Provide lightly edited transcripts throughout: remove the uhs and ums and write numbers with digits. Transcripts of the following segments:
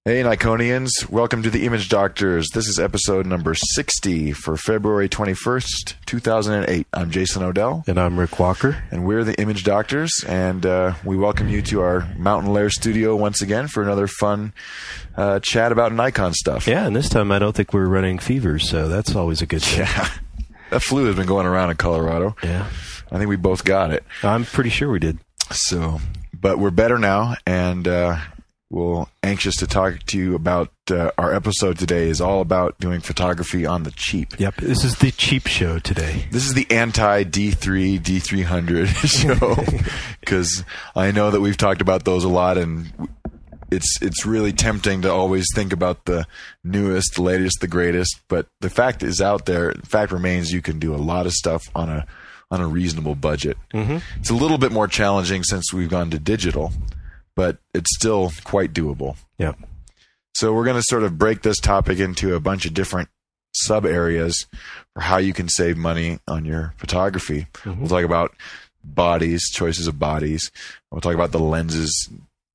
Hey, Niconians. Welcome to the Image Doctors. This is episode number 60 for February 21st, 2008. I'm Jason Odell. And I'm Rick Walker. And we're the Image Doctors, and we welcome you to our Mountain Lair studio once again for another fun chat about Nikon stuff. Yeah, and this time I don't think we're running fevers, so that's always a good thing. Yeah. That flu has been going around in Colorado. Yeah. I think we both got it. I'm pretty sure we did. So, but we're better now, and we're anxious to talk to you about our episode today is all about doing photography on the cheap. Yep, this is the cheap show today. This is the anti-D3, D300 show, because I know that we've talked about those a lot, and it's really tempting to always think about the newest, the latest, the greatest, but the fact is out there, the fact remains you can do a lot of stuff on a reasonable budget. Mm-hmm. It's a little bit more challenging since we've gone to digital, but it's still quite doable. Yeah. So we're going to sort of break this topic into a bunch of different sub areas for how you can save money on your photography. Mm-hmm. We'll talk about bodies, choices of bodies. We'll talk about the lenses,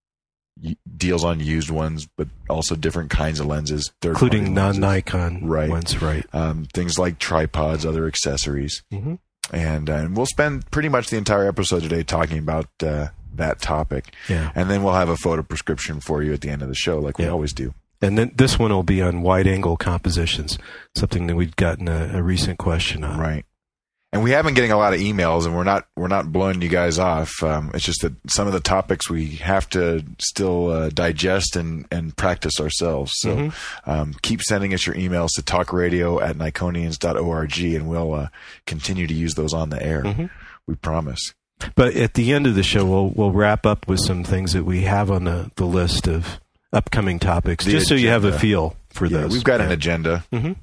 deals on used ones, but also different kinds of lenses, including non-Nikon ones, right? Things like tripods, other accessories, mm-hmm. and we'll spend pretty much the entire episode today talking about that topic. Yeah. And then we'll have a photo prescription for you at the end of the show, like we always do. And then this one will be on wide-angle compositions, something that we've gotten a recent question on. Right. And we have been getting a lot of emails, and we're not blowing you guys off. It's just that some of the topics we have to still digest and practice ourselves. So mm-hmm. Keep sending us your emails to talkradio@niconians.org, and we'll continue to use those on the air. Mm-hmm. We promise. But at the end of the show, we'll wrap up with some things that we have on the list of upcoming topics, just so you have a feel for those. We've got an agenda. Mm-hmm.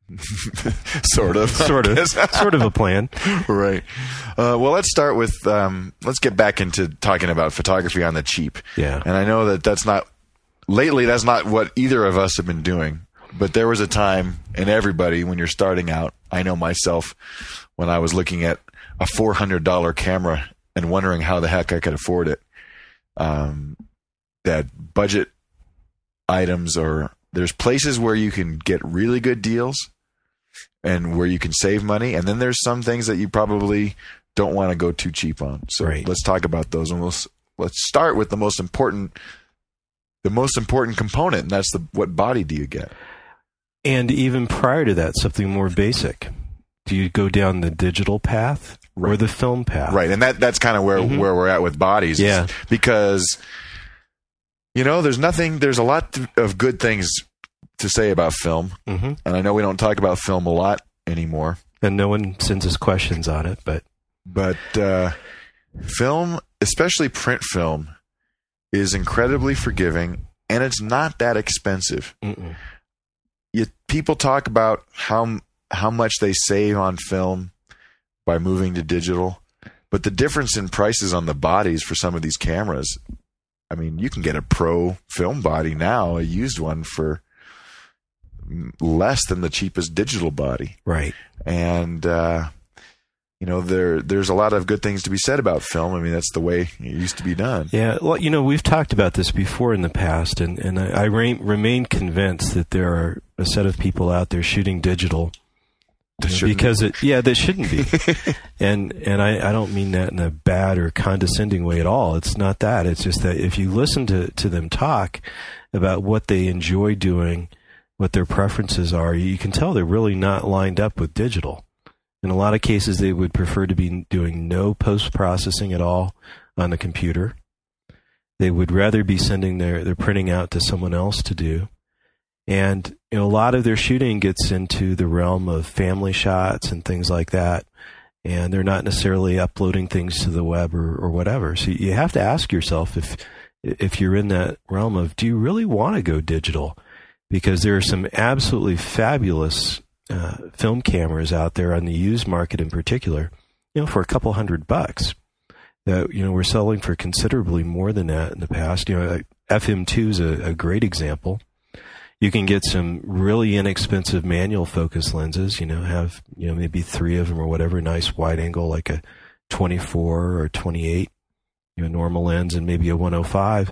sort of a plan. Right. Well, let's start with let's get back into talking about photography on the cheap. Yeah. And I know that's not what either of us have been doing, but there was a time, and everybody, when you're starting out, I know myself, when I was looking at a $400 camera and wondering how the heck I could afford it, that budget items, or there's places where you can get really good deals and where you can save money, and then there's some things that you probably don't want to go too cheap on. So Let's talk about those, and let's start with the most important component, and that's what body do you get? And even prior to that, something more basic. Do you go down the digital path or the film path? Right, and that's kind of where we're at with bodies. Yeah. Because there's a lot of good things to say about film, mm-hmm. and I know we don't talk about film a lot anymore, and no one sends us questions on it, but film, especially print film, is incredibly forgiving, and it's not that expensive. Mm-mm. People talk about how much they save on film by moving to digital, but the difference in prices on the bodies for some of these cameras, I mean, you can get a pro film body now, a used one, for less than the cheapest digital body. Right. And there's a lot of good things to be said about film. I mean, that's the way it used to be done. Yeah, well, we've talked about this before in the past, and I remain convinced that there are a set of people out there shooting digital that shouldn't be. and I don't mean that in a bad or condescending way at all. It's not that. It's just that if you listen to them talk about what they enjoy doing, what their preferences are, you can tell they're really not lined up with digital. In a lot of cases, they would prefer to be doing no post-processing at all on the computer. They would rather be sending their printing out to someone else to do. And a lot of their shooting gets into the realm of family shots and things like that. And they're not necessarily uploading things to the web or whatever. So you have to ask yourself if you're in that realm of, do you really want to go digital? Because there are some absolutely fabulous film cameras out there on the used market in particular, for a couple $100 that, we're selling for considerably more than that in the past. FM2 is a great example. You can get some really inexpensive manual focus lenses, have, maybe 3 of them or whatever, nice wide angle, like a 24 or 28, normal lens, and maybe a 105.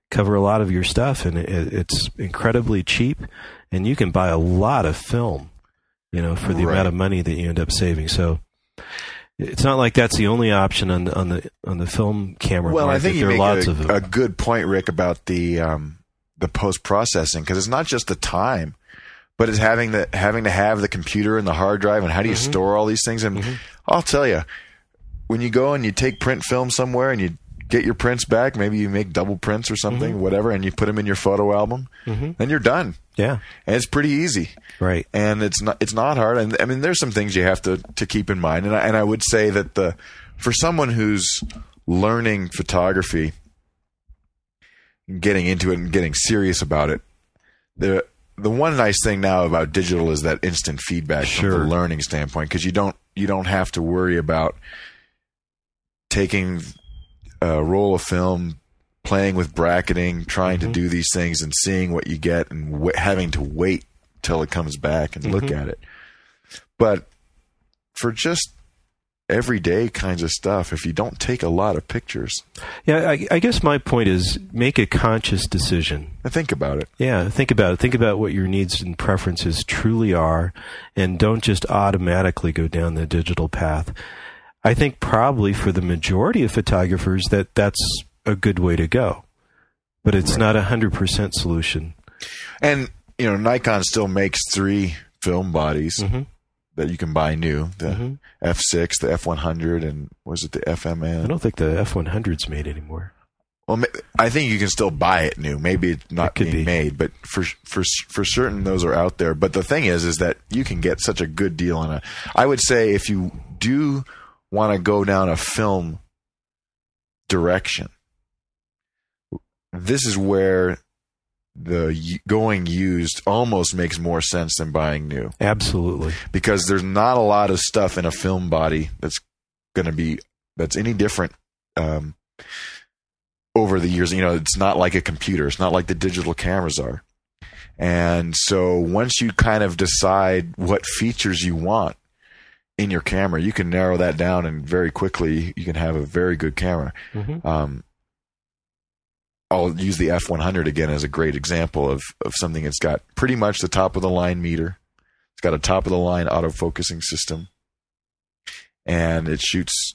cover a lot of your stuff, and it's incredibly cheap, and you can buy a lot of film, for the amount of money that you end up saving. So it's not like that's the only option on the film camera. Well, market. I think you there are make lots of them. a good point, Rick, about the post processing, because it's not just the time, but it's having to have the computer and the hard drive, and how do you store all these things? And I'll tell you, when you go and you take print film somewhere and you get your prints back, maybe you make double prints or something, whatever, and you put them in your photo album, then you're done. Yeah, and it's pretty easy, right? And it's not hard. And I mean, there's some things you have to keep in mind. And I would say that for someone who's learning photography, getting into it and getting serious about it, the one nice thing now about digital is that instant feedback from the learning standpoint, because you don't have to worry about taking a roll of film, playing with bracketing, trying to do these things and seeing what you get, and having to wait till it comes back and look at it. But for just everyday kinds of stuff, if you don't take a lot of pictures. Yeah, I guess my point is make a conscious decision. Think about it. Yeah, think about it. Think about what your needs and preferences truly are, and don't just automatically go down the digital path. I think probably for the majority of photographers that's a good way to go, but it's not 100% solution. And Nikon still makes 3 film bodies that you can buy new: the F6, the F100, and was it the FMN? I don't think the F100's made anymore. Well, I think you can still buy it new. Maybe it's not being made, but for certain those are out there. But the thing is that you can get such a good deal on it. I would say if you do want to go down a film direction, this is where the going used almost makes more sense than buying new. Absolutely. Because there's not a lot of stuff in a film body that's any different over the years. It's not like a computer. It's not like the digital cameras are. And so once you kind of decide what features you want in your camera, you can narrow that down, and very quickly you can have a very good camera. I'll use the F100 again as a great example of something that's got pretty much the top of the line meter. It's got a top of the line autofocusing system, and it shoots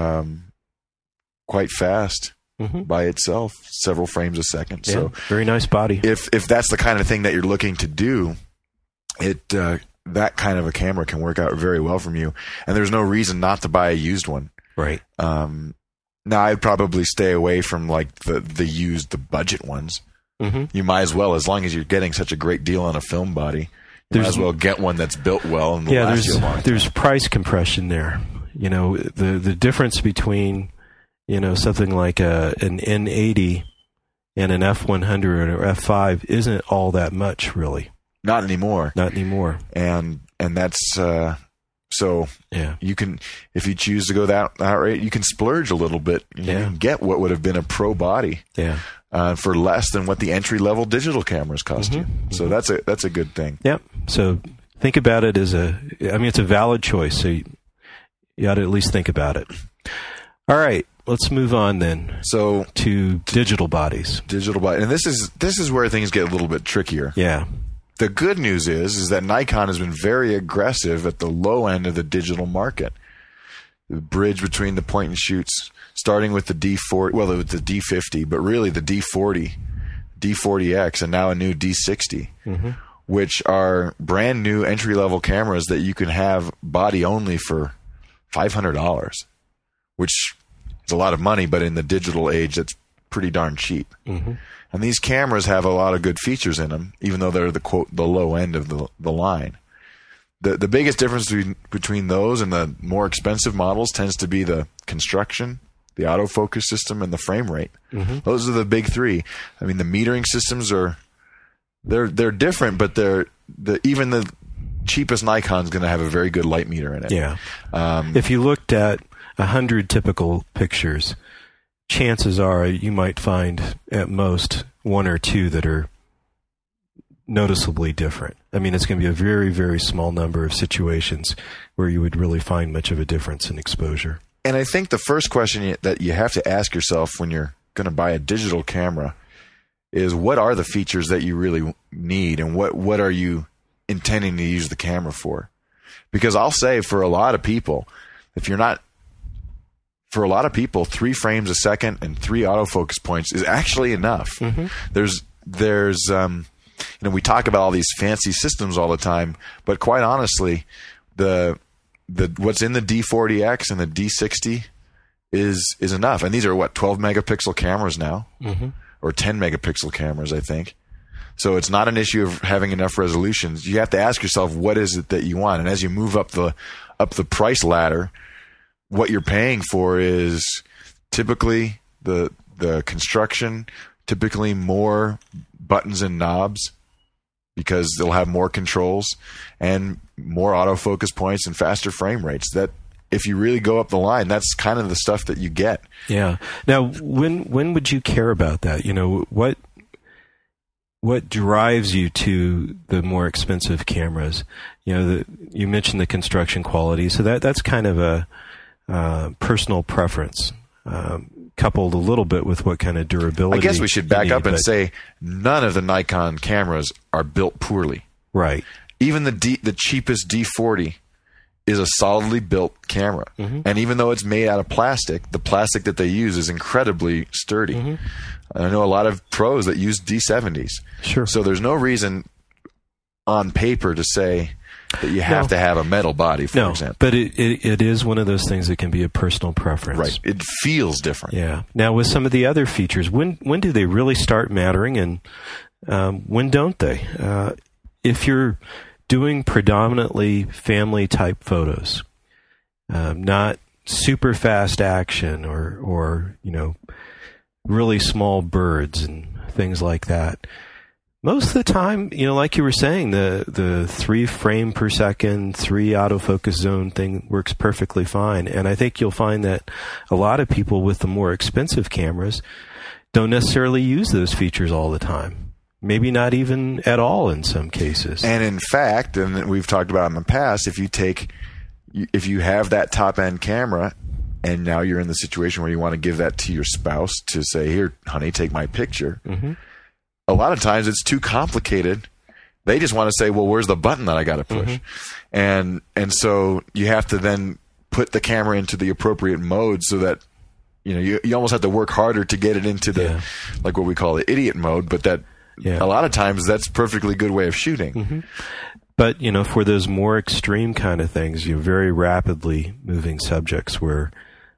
quite fast by itself, several frames a second. Yeah, so very nice body. If that's the kind of thing that you're looking to do, that kind of a camera can work out very well from you, and there's no reason not to buy a used one. Right. Now, I'd probably stay away from like the budget ones. You might as well, as long as you're getting such a great deal on a film body, you might as well get one that's built well and will last you a long time. There's price compression there. The difference between something like an N80 and an F100 or F5 isn't all that much, really. Not anymore. And that's so you can, if you choose to go that rate, you can splurge a little bit. You can get what would have been a pro body for less than what the entry level digital cameras cost you. So that's a good thing. Yep. So think about it as it's a valid choice. So you ought to at least think about it. All right. Let's move on then. So to digital bodies. And this is where things get a little bit trickier. Yeah. The good news is that Nikon has been very aggressive at the low end of the digital market. The bridge between the point and shoots, starting with the D40, well, with the D50, but really the D40, D40X, and now a new D60, which are brand new entry-level cameras that you can have body only for $500, which is a lot of money, but in the digital age, that's pretty darn cheap. And these cameras have a lot of good features in them, even though they're the low end of the line. The biggest difference between those and the more expensive models tends to be the construction, the autofocus system, and the frame rate. Those are the big 3. I mean, the metering systems they're different, but even the cheapest Nikon's going to have a very good light meter in it. Yeah. If you looked at 100 typical pictures, chances are you might find at most 1 or 2 that are noticeably different. I mean, it's going to be a very, very small number of situations where you would really find much of a difference in exposure. And I think the first question that you have to ask yourself when you're going to buy a digital camera is what are the features that you really need, and what are you intending to use the camera for? Because I'll say for a lot of people, for a lot of people, 3 frames a second and 3 autofocus points is actually enough. Mm-hmm. There's we talk about all these fancy systems all the time, but quite honestly, the what's in the D40X and the D60 is enough. And these are 12 megapixel cameras now, or 10 megapixel cameras, I think. So it's not an issue of having enough resolutions. You have to ask yourself, what is it that you want? And as you move up the price ladder, what you're paying for is typically the construction, typically more buttons and knobs, because they'll have more controls and more autofocus points and faster frame rates. That if you really go up the line, that's kind of the stuff that you get. Yeah. Now, when would you care about that? What drives you to the more expensive cameras? You mentioned the construction quality, so that's kind of a personal preference, coupled a little bit with what kind of durability. I guess we should back up and say none of the Nikon cameras are built poorly. Right. Even the cheapest D40 is a solidly built camera. Mm-hmm. And even though it's made out of plastic, the plastic that they use is incredibly sturdy. Mm-hmm. I know a lot of pros that use D70s. Sure. So there's no reason on paper to say that you have to have a metal body, for example. But it is one of those things that can be a personal preference. Right. It feels different. Yeah. Now, with some of the other features, when do they really start mattering, and when don't they? If you're doing predominantly family-type photos, not super fast action or really small birds and things like that, most of the time, like you were saying, the 3 frame per second, 3 autofocus zone thing works perfectly fine. And I think you'll find that a lot of people with the more expensive cameras don't necessarily use those features all the time. Maybe not even at all in some cases. And in fact, and we've talked about in the past, if you have that top end camera and now you're in the situation where you want to give that to your spouse to say, here, honey, take my picture. Mm-hmm. A lot of times it's too complicated. They just want to say, well, where's the button that I got to push? Mm-hmm. And so you have to then put the camera into the appropriate mode so that, you almost have to work harder to get it into the, like what we call the idiot mode, but that a lot of times that's a perfectly good way of shooting. Mm-hmm. But, for those more extreme kind of things, very rapidly moving subjects where,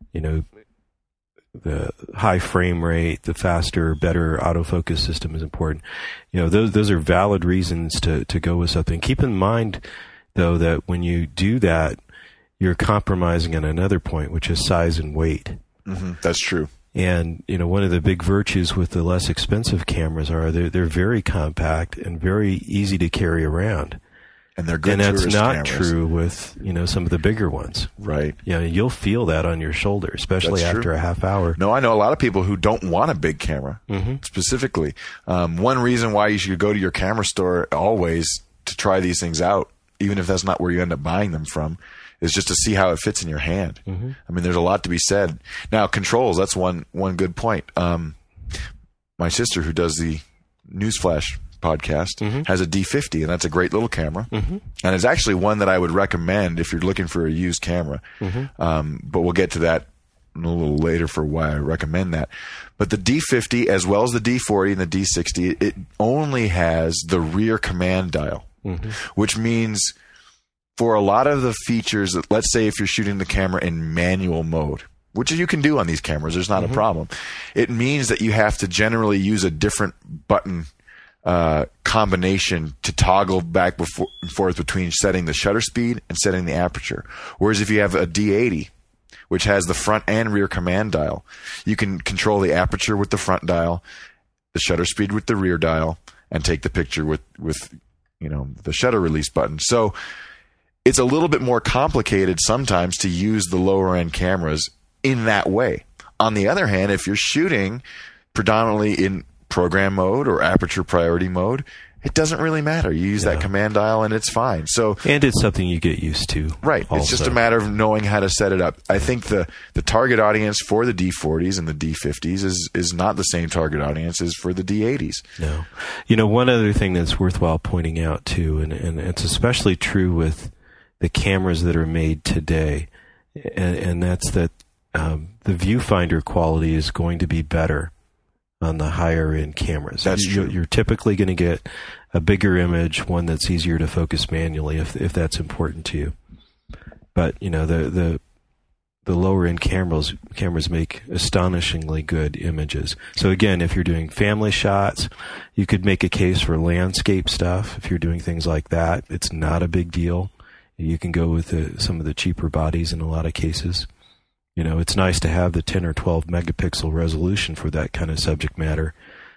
the high frame rate, the faster, better autofocus system is important. Those are valid reasons to go with something. Keep in mind, though, that when you do that, you're compromising on another point, which is size and weight. Mm-hmm. That's true. And, one of the big virtues with the less expensive cameras are they're very compact and very easy to carry around. And they're good. And that's not cameras. true with, some of the bigger ones. Right. You'll feel that on your shoulder, especially that's after true. a half hour. No, I know a lot of people who don't want a big camera, specifically. One reason why you should go to your camera store always to try these things out, even if that's not where you end up buying them from, is just to see how it fits in your hand. Mm-hmm. I mean, there's a lot to be said. Now, controls, that's one good point. My sister, who does the Newsflash podcast, has a D50, and that's a great little camera. Mm-hmm. And it's actually one that I would recommend if you're looking for a used camera. Mm-hmm. But we'll get to that a little later for why I recommend that. But the D50, as well as the D40 and the D60, it only has the rear command dial, which means for a lot of the features, let's say if you're shooting the camera in manual mode, which you can do on these cameras, there's not a problem. It means that you have to generally use a different button combination to toggle back and forth between setting the shutter speed and setting the aperture. Whereas if you have a D80, which has the front and rear command dial, you can control the aperture with the front dial, the shutter speed with the rear dial, and take the picture with the shutter release button. So it's a little bit more complicated sometimes to use the lower end cameras in that way. On the other hand, if you're shooting predominantly in program mode or aperture priority mode, it doesn't really matter. You use that command dial and it's fine. So, and it's something you get used to. Right. Also. It's just a matter of knowing how to set it up. I think the target audience for the D40s and the D50s is not the same target audience as for the D80s. No. You know, one other thing that's worthwhile pointing out too, and it's especially true with the cameras that are made today, and that's that the viewfinder quality is going to be better on the higher end cameras. That's true. You're typically going to get a bigger image, one that's easier to focus manually if that's important to you. But you know, the lower end cameras make astonishingly good images. So again, if you're doing family shots, you could make a case for landscape stuff. If you're doing things like that, it's not a big deal. You can go with some of the cheaper bodies in a lot of cases. You know, it's nice to have the 10 or 12 megapixel resolution for that kind of subject matter.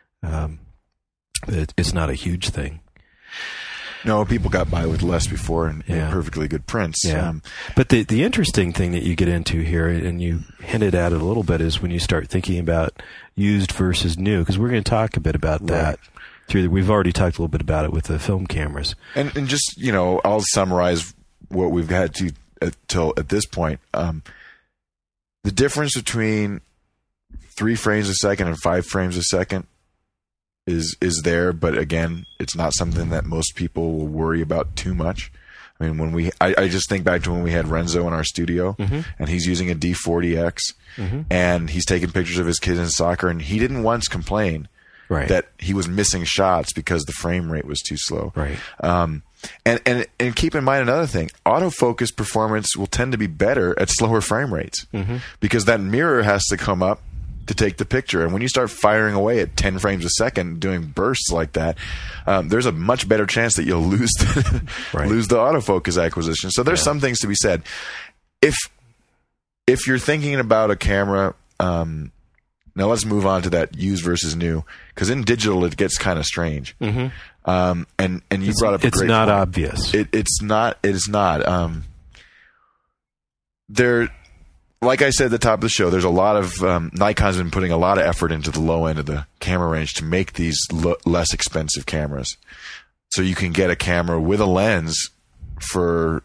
But it's not a huge thing. No, people got by with less before and perfectly good prints. Yeah. But the interesting thing that you get into here, and you hinted at it a little bit, is when you start thinking about used versus new, because we're going to talk a bit about that. We've already talked a little bit about it with the film cameras. And just, you know, I'll summarize what we've had to till at this point. The difference between 3 frames a second and 5 frames a second is there, but again, it's not something that most people will worry about too much. I mean, I just think back to when we had Renzo in our studio, and he's using a D40X, and he's taking pictures of his kids in soccer, and he didn't once complain that he was missing shots because the frame rate was too slow. Right. And keep in mind another thing: autofocus performance will tend to be better at slower frame rates because that mirror has to come up to take the picture. And when you start firing away at 10 frames a second, doing bursts like that, there's a much better chance that you'll lose lose the autofocus acquisition. So there's some things to be said. If you're thinking about a camera, now let's move on to that used versus new, because in digital it gets kind of strange. And you brought up a great it's not point. obvious. It's not. There, like I said at the top of the show, there's a lot of Nikon's been putting a lot of effort into the low end of the camera range to make these less expensive cameras. So you can get a camera with a lens for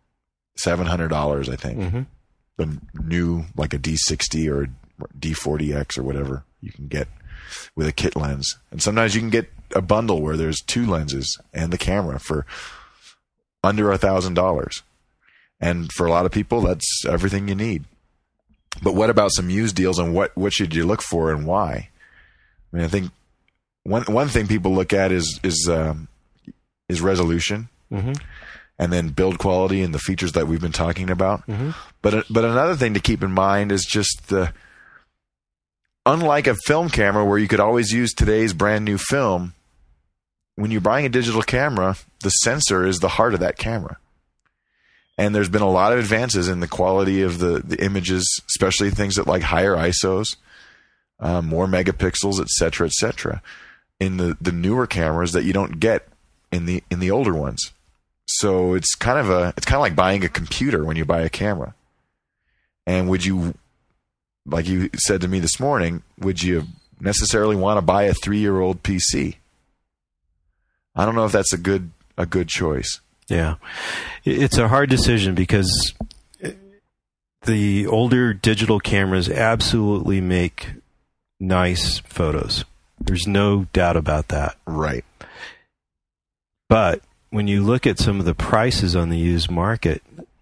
$700, I think. The new, like a D60 or D40X or whatever you can get with a kit lens. And sometimes you can get a bundle where there's 2 lenses and the camera for under $1,000. And for a lot of people, that's everything you need. But what about some used deals, and what should you look for and why? I mean, I think one thing people look at is resolution, and then build quality and the features that we've been talking about. But another thing to keep in mind is just unlike a film camera where you could always use today's brand new film, when you're buying a digital camera, the sensor is the heart of that camera. And there's been a lot of advances in the quality of the images, especially things that like higher ISOs, more megapixels, et cetera, in the newer cameras that you don't get in the older ones. So it's kind of like buying a computer when you buy a camera. And would you, like you said to me this morning, would you necessarily want to buy a 3-year-old PC? I don't know if that's a good choice. Yeah. It's a hard decision because the older digital cameras absolutely make nice photos. There's no doubt about that. Right. But when you look at some of the prices on the used market,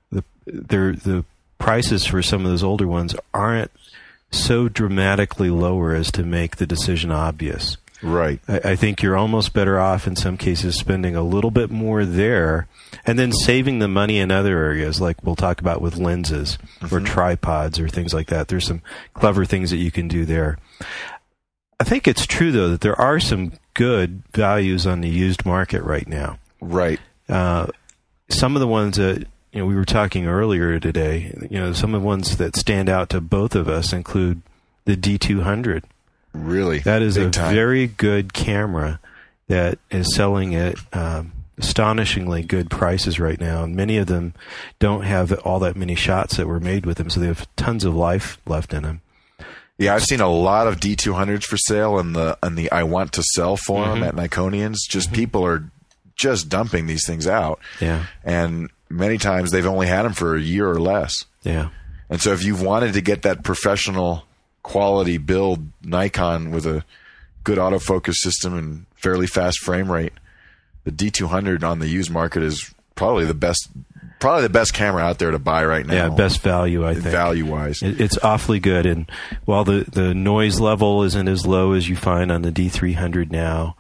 the prices for some of those older ones aren't so dramatically lower as to make the decision obvious. Right. I think you're almost better off in some cases spending a little bit more there and then saving the money in other areas, like we'll talk about with lenses or tripods or things like that. There's some clever things that you can do there. I think it's true, though, that there are some good values on the used market right now. Right. Some of the ones that we were talking earlier today, some of the ones that stand out to both of us include the D200. Really? That is a very good camera that is selling at astonishingly good prices right now. And many of them don't have all that many shots that were made with them, so they have tons of life left in them. Yeah, I've seen a lot of D200s for sale in the I Want to Sell forum at Nikonians. Just people are just dumping these things out. Yeah. And many times they've only had them for a year or less. Yeah. And so if you've wanted to get that professional quality build Nikon with a good autofocus system and fairly fast frame rate, the D200 on the used market is probably the best camera out there to buy right now. Yeah, best value, I think. Value-wise. It's awfully good. And while the noise level isn't as low as you find on the D300 now,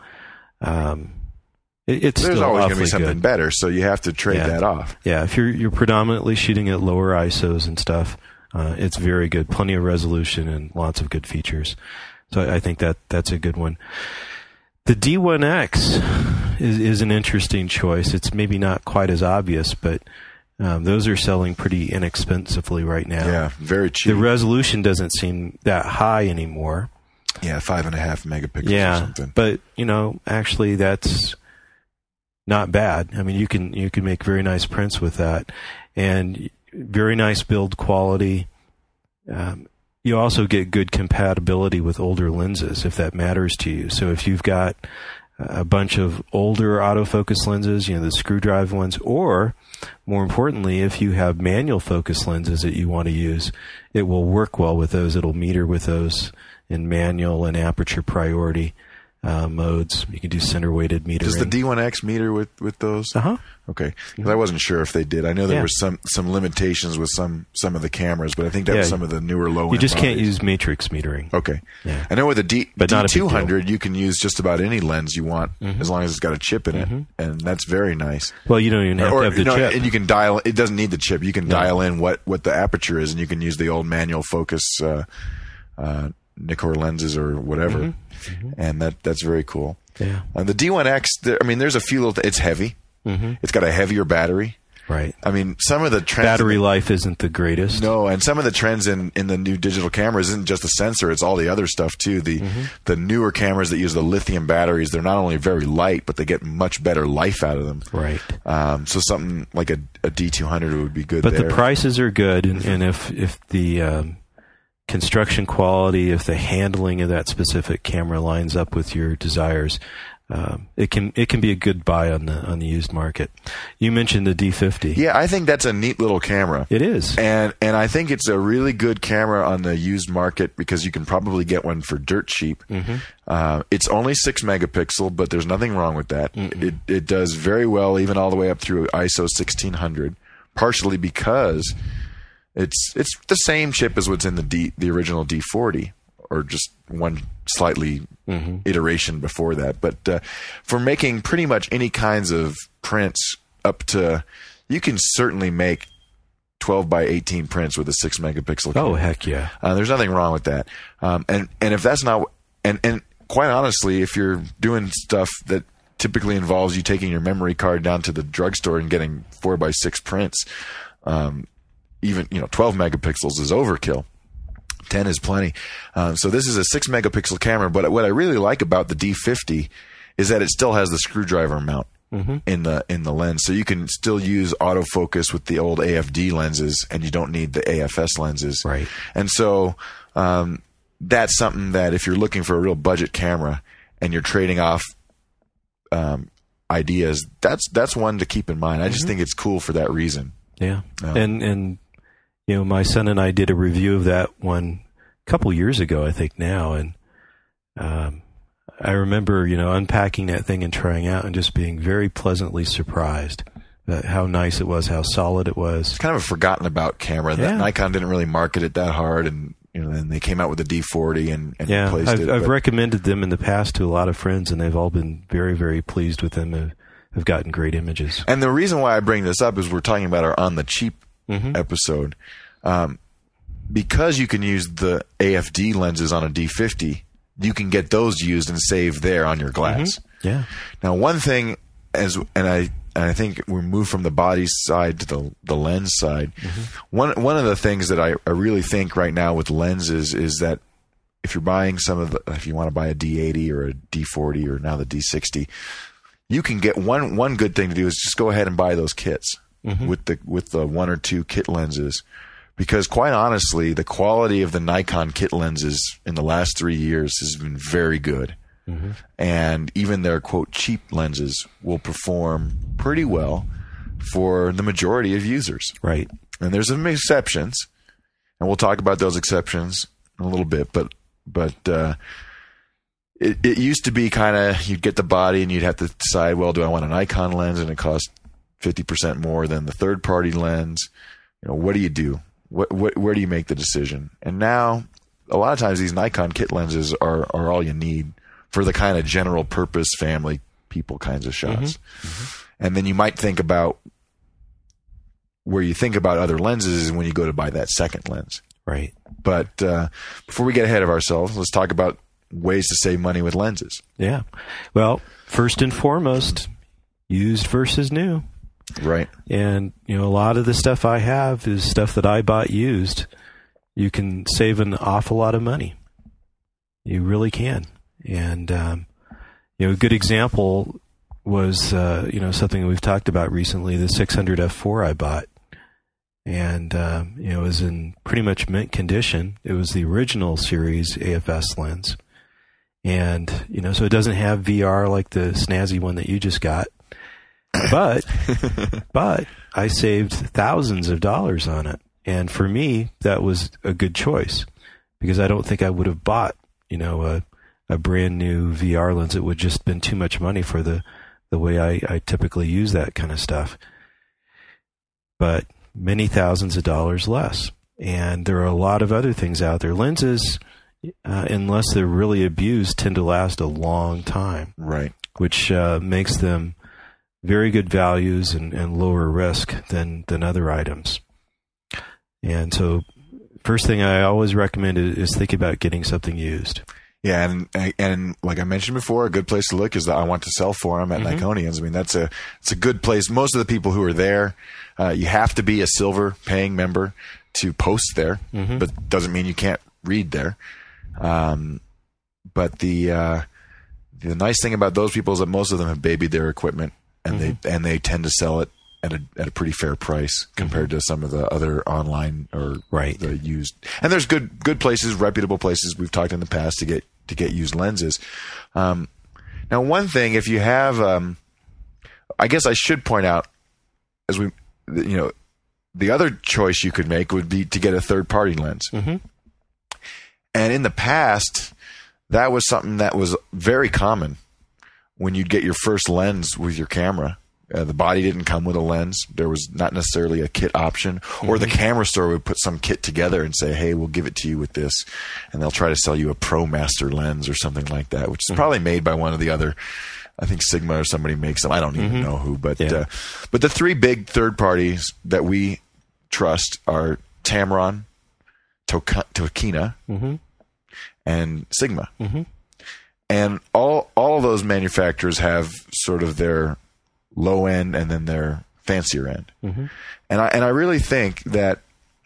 it's There's still always awfully going to be something good. better, so you have to trade that off. Yeah, if you're predominantly shooting at lower ISOs and stuff, it's very good. Plenty of resolution and lots of good features. So I think that's a good one. The D1X is an interesting choice. It's maybe not quite as obvious, but those are selling pretty inexpensively right now. Yeah, very cheap. The resolution doesn't seem that high anymore. Yeah, 5.5 megapixels or something. But actually that's not bad. I mean, you can make very nice prints with that, and very nice build quality. You also get good compatibility with older lenses if that matters to you. So if you've got a bunch of older autofocus lenses, the screw drive ones, or more importantly, if you have manual focus lenses that you want to use, it will work well with those. It'll meter with those in manual and aperture priority modes. You can do center weighted metering. Does the D1X meter with those? Okay, because I wasn't sure if they did. I know there were some limitations with some of the cameras, but I think that was some of the newer low end. You just can't use matrix metering. Okay, I know with the D200 you can use just about any lens you want as long as it's got a chip in it, and that's very nice. Well, you don't even have to have the chip, and you can dial. It doesn't need the chip. You can dial in what the aperture is, and you can use the old manual focus Nikkor lenses or whatever, and that's very cool. Yeah, the D1X. There's a few little. It's heavy. It's got a heavier battery. Right. I mean, some of the trends... Battery life isn't the greatest. No, and some of the trends in the new digital cameras isn't just the sensor, it's all the other stuff, too. The newer cameras that use the lithium batteries, they're not only very light, but they get much better life out of them. Right. So something like a D200 would be good but there. But the prices are good, and if the construction quality, if the handling of that specific camera lines up with your desires... it can be a good buy on the used market. You mentioned the D50. Yeah, I think that's a neat little camera. It is, and I think it's a really good camera on the used market because you can probably get one for dirt cheap. It's only 6 megapixel, but there's nothing wrong with that. It does very well, even all the way up through ISO 1600. Partially because it's the same chip as what's in the original D40. Or just one slightly iteration before that. But for making pretty much any kinds of prints up to, you can certainly make 12 by 18 prints with a 6 megapixel camera. Oh, heck yeah. There's nothing wrong with that. And if that's not, and quite honestly, if you're doing stuff that typically involves you taking your memory card down to the drugstore and getting 4 by 6 prints, even 12 megapixels is overkill. 10 is plenty. So this is a 6 megapixel camera, but what I really like about the D50 is that it still has the screwdriver mount in the lens. So you can still use autofocus with the old AFD lenses, and you don't need the AFS lenses. Right. And so that's something that if you're looking for a real budget camera and you're trading off ideas, that's one to keep in mind. I just think it's cool for that reason. Yeah. And my son and I did a review of that one a couple years ago, I think now, and I remember, unpacking that thing and trying out and just being very pleasantly surprised at how nice it was, how solid it was. It's kind of a forgotten about camera. That Nikon didn't really market it that hard, and then they came out with the D40 and replaced it. I've recommended them in the past to a lot of friends, and they've all been very, very pleased with them. Have gotten great images. And the reason why I bring this up is we're talking about our On the Cheap episode. Because you can use the AFD lenses on a D50, you can get those used and saved there on your glass. Yeah. Now, one thing, I think we moved from the body side to the lens side. One of the things that I really think right now with lenses is that if you're buying if you want to buy a D80 or a D40 or now the D60, you can get one good thing to do is just go ahead and buy those kits with the 1 or 2 kit lenses. Because quite honestly, the quality of the Nikon kit lenses in the last 3 years has been very good. Mm-hmm. And even their, quote, cheap lenses will perform pretty well for the majority of users. Right. And there's some exceptions, and we'll talk about those exceptions in a little bit. But it used to be kind of, you'd get the body and you'd have to decide, well, do I want a Nikon lens, and it costs 50% more than the third-party lens? You know, what do you do? Where do you make the decision? And now, a lot of times, these Nikon kit lenses are all you need for the kind of general purpose family people kinds of shots. Mm-hmm. Mm-hmm. And then you might think about where you think about other lenses is when you go to buy that second lens. Right. But before we get ahead of ourselves, let's talk about ways to save money with lenses. Yeah. Well, first and foremost, used versus new. Right. And, you know, a lot of the stuff I have is stuff that I bought used. You can save an awful lot of money. You really can. And, you know, a good example was, you know, something we've talked about recently, the 600 f4 I bought. And, you know, it was in pretty much mint condition. It was the original series AFS lens. And, you know, so it doesn't have VR like the snazzy one that you just got. But I saved thousands of dollars on it. And for me, that was a good choice because I don't think I would have bought, you know, a brand new VR lens. It would just been too much money for the way I typically use that kind of stuff. But many thousands of dollars less. And there are a lot of other things out there. Lenses, unless they're really abused, tend to last a long time. Right. Which makes them very good values and lower risk than other items. And so first thing I always recommend is think about getting something used. Yeah, and like I mentioned before, a good place to look is the I Want to Sell forum at mm-hmm. Nikonians. I mean, it's a good place. Most of the people who are there, you have to be a silver paying member to post there, mm-hmm. but doesn't mean you can't read there. But the nice thing about those people is that most of them have babied their equipment, and mm-hmm. they tend to sell it at a pretty fair price compared mm-hmm. to some of the other online or right. the used. And there's good places, reputable places we've talked in the past to get used lenses. Now, one thing, if you have, I guess I should point out, as we, you know, the other choice you could make would be to get a third-party lens. Mm-hmm. And in the past, that was something that was very common when you'd get your first lens with your camera. The body didn't come with a lens. There was not necessarily a kit option, mm-hmm. or the camera store would put some kit together and say, hey, we'll give it to you with this. And they'll try to sell you a Pro Master lens or something like that, which is mm-hmm. probably made by one of the other, I think Sigma or somebody makes them. I don't even mm-hmm. know who, but the three big third parties that we trust are Tamron, Tokina, mm-hmm. and Sigma. Mm-hmm. And all of those manufacturers have sort of their low end and then their fancier end. Mm-hmm. And I really think that